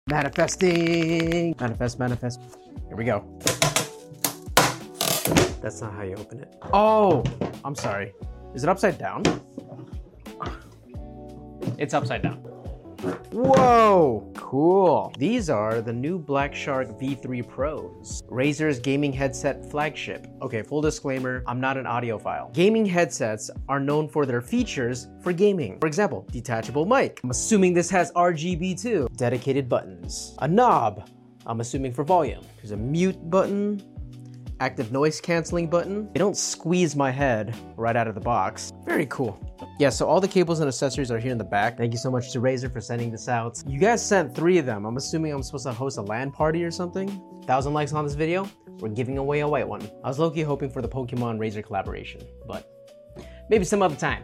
Manifesting. Manifest, manifest. Here we go. That's not how you open it. Oh, I'm sorry. Is it upside down? It's upside down. Whoa, cool. These are the new Black Shark V3 Pros, Razer's gaming headset flagship. Okay, full disclaimer, I'm not an audiophile. Gaming headsets are known for their features for gaming. For example, detachable mic. I'm assuming this has RGB too. Dedicated buttons. A knob. I'm assuming for volume. There's a mute button. Active noise canceling button. They don't squeeze my head right out of the box. Very cool. Yeah, so all the cables and accessories are here in the back. Thank you so much to Razer for sending this out. You guys sent 3 of them. I'm assuming I'm supposed to host a LAN party or something. 1,000 likes on this video, we're giving away a white one. I was low-key hoping for the Pokemon Razer collaboration, but maybe some other time.